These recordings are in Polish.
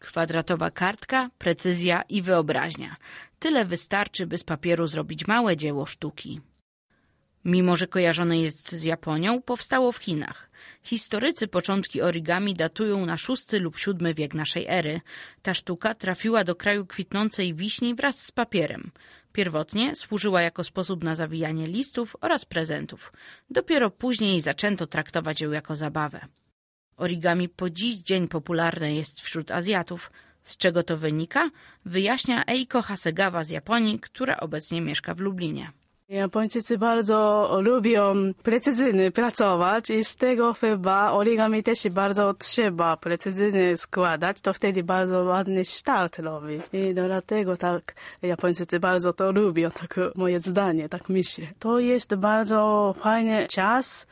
Kwadratowa kartka, precyzja i wyobraźnia. Tyle wystarczy, by z papieru zrobić małe dzieło sztuki. Mimo że kojarzone jest z Japonią, powstało w Chinach. Historycy początki origami datują na VI lub VII wiek naszej ery. Ta sztuka trafiła do kraju kwitnącej wiśni wraz z papierem. Pierwotnie służyła jako sposób na zawijanie listów oraz prezentów. Dopiero później zaczęto traktować ją jako zabawę. Origami po dziś dzień popularne jest wśród Azjatów. Z czego to wynika? Wyjaśnia Eiko Hasegawa z Japonii, która obecnie mieszka w Lublinie. Japończycy bardzo lubią precyzyjnie pracować i z tego chyba origami też bardzo trzeba precyzyjnie składać, to wtedy bardzo ładny kształt robi. I dlatego tak Japończycy bardzo to lubią, tak moje zdanie, tak myślę. To jest bardzo fajny czas,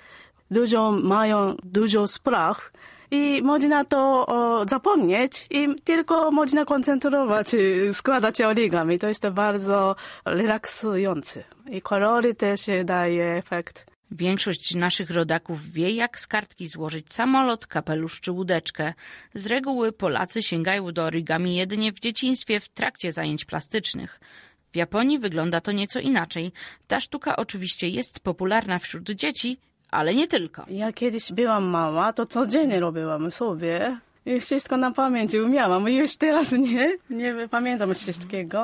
mają dużo spraw i można to zapomnieć i tylko można koncentrować, składać origami. To jest bardzo relaksujące i kolory też daje efekt. Większość naszych rodaków wie, jak z kartki złożyć samolot, kapelusz czy łódeczkę. Z reguły Polacy sięgają do origami jedynie w dzieciństwie w trakcie zajęć plastycznych. W Japonii wygląda to nieco inaczej. Ta sztuka oczywiście jest popularna wśród dzieci, ale nie tylko. Ja kiedyś byłam mała, to codziennie robiłam sobie i wszystko na pamięć umiałam. Już teraz nie pamiętam wszystkiego.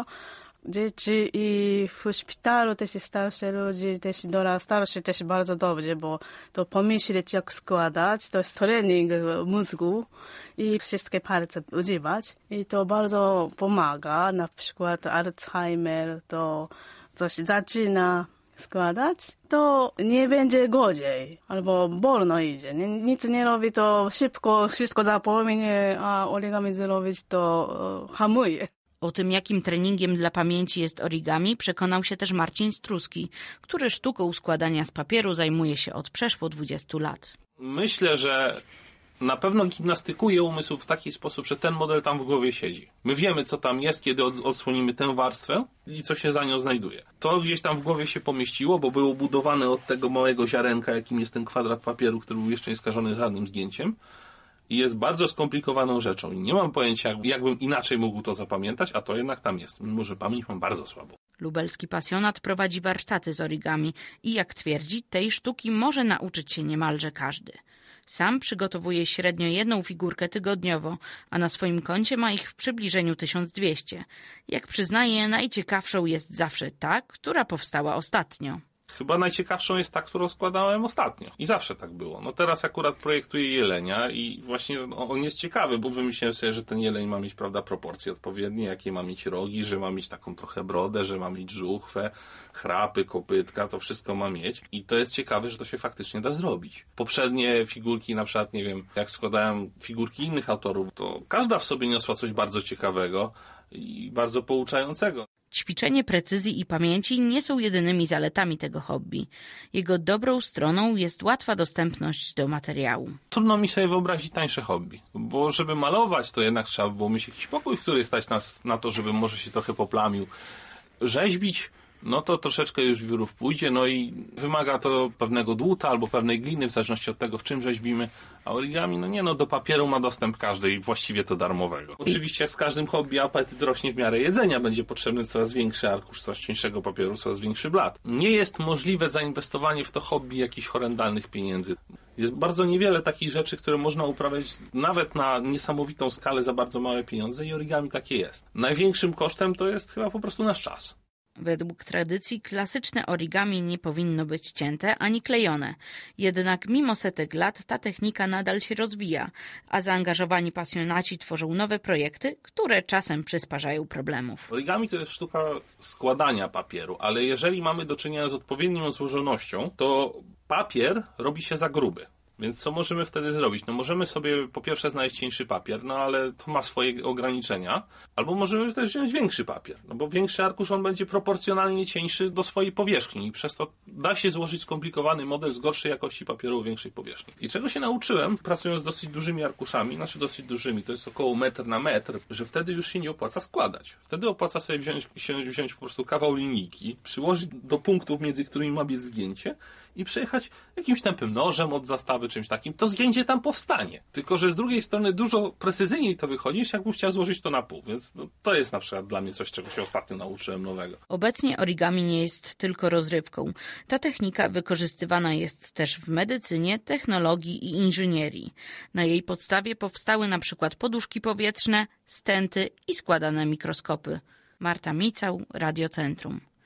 Dzieci i w szpitalu też starsze ludzie, też starsi też bardzo dobrze, bo to pomyśleć jak składać, to jest trening mózgu i wszystkie palce używać. I to bardzo pomaga, na przykład Alzheimer, to coś zaczyna składać, to nie będzie gorzej, albo wolno idzie. Nic nie robi, to szybko wszystko zapomnie, a origami zrobić to hamuje. O tym, jakim treningiem dla pamięci jest origami, przekonał się też Marcin Struski, który sztuką składania z papieru zajmuje się od przeszło 20 lat. Myślę, że na pewno gimnastykuje umysł w taki sposób, że ten model tam w głowie siedzi. My wiemy, co tam jest, kiedy odsłonimy tę warstwę i co się za nią znajduje. To gdzieś tam w głowie się pomieściło, bo było budowane od tego małego ziarenka, jakim jest ten kwadrat papieru, który był jeszcze nie skażony żadnym zgięciem. I jest bardzo skomplikowaną rzeczą. I nie mam pojęcia, jakbym inaczej mógł to zapamiętać, a to jednak tam jest. Mimo że pamięć mam bardzo słabą. Lubelski pasjonat prowadzi warsztaty z origami i jak twierdzi, tej sztuki może nauczyć się niemalże każdy. Sam przygotowuje średnio jedną figurkę tygodniowo, a na swoim koncie ma ich w przybliżeniu 1200. Jak przyznaje, najciekawszą jest zawsze ta, która powstała ostatnio. Chyba najciekawszą jest ta, którą składałem ostatnio. I zawsze tak było. No teraz akurat projektuję jelenia i właśnie on jest ciekawy, bo wymyśliłem sobie, że ten jeleń ma mieć, prawda, proporcje odpowiednie, jakie ma mieć rogi, że ma mieć taką trochę brodę, że ma mieć żuchwę, chrapy, kopytka, to wszystko ma mieć. I to jest ciekawe, że to się faktycznie da zrobić. Poprzednie figurki, na przykład, nie wiem, jak składałem figurki innych autorów, to każda w sobie niosła coś bardzo ciekawego i bardzo pouczającego. Ćwiczenie precyzji i pamięci nie są jedynymi zaletami tego hobby. Jego dobrą stroną jest łatwa dostępność do materiału. Trudno mi sobie wyobrazić tańsze hobby, bo żeby malować, to jednak trzeba było mieć jakiś pokój, w który stać nas na to, żeby może się trochę poplamił. Rzeźbić, no to troszeczkę już wiórów pójdzie, no i wymaga to pewnego dłuta albo pewnej gliny, w zależności od tego, w czym rzeźbimy. A origami, do papieru ma dostęp każdy i właściwie to darmowego. Oczywiście jak z każdym hobby apetyt rośnie w miarę jedzenia, będzie potrzebny coraz większy arkusz, coraz cieńszego papieru, coraz większy blat. Nie jest możliwe zainwestowanie w to hobby jakichś horrendalnych pieniędzy. Jest bardzo niewiele takich rzeczy, które można uprawiać nawet na niesamowitą skalę za bardzo małe pieniądze i origami takie jest. Największym kosztem to jest chyba po prostu nasz czas. Według tradycji klasyczne origami nie powinno być cięte ani klejone. Jednak mimo setek lat ta technika nadal się rozwija, a zaangażowani pasjonaci tworzą nowe projekty, które czasem przysparzają problemów. Origami to jest sztuka składania papieru, ale jeżeli mamy do czynienia z odpowiednią złożonością, to papier robi się za gruby. Więc co możemy wtedy zrobić? Możemy sobie po pierwsze znaleźć cieńszy papier, ale to ma swoje ograniczenia. Albo możemy też wziąć większy papier, bo większy arkusz on będzie proporcjonalnie cieńszy do swojej powierzchni i przez to da się złożyć skomplikowany model z gorszej jakości papieru o większej powierzchni. I czego się nauczyłem, pracując z dosyć dużymi arkuszami, dosyć dużymi, to jest około 1 na 1 metr, że wtedy już się nie opłaca składać. Wtedy opłaca sobie wziąć po prostu kawał linijki, przyłożyć do punktów, między którymi ma biec zgięcie i przejechać jakimś tępym nożem od zastawy, czymś takim, to zdjęcie tam powstanie. Tylko że z drugiej strony dużo precyzyjniej to wychodzi, niż jakbym chciał złożyć to na pół. Więc to jest na przykład dla mnie coś, czego się ostatnio nauczyłem nowego. Obecnie origami nie jest tylko rozrywką. Ta technika wykorzystywana jest też w medycynie, technologii i inżynierii. Na jej podstawie powstały na przykład poduszki powietrzne, stenty i składane mikroskopy. Marta Micał, Radiocentrum.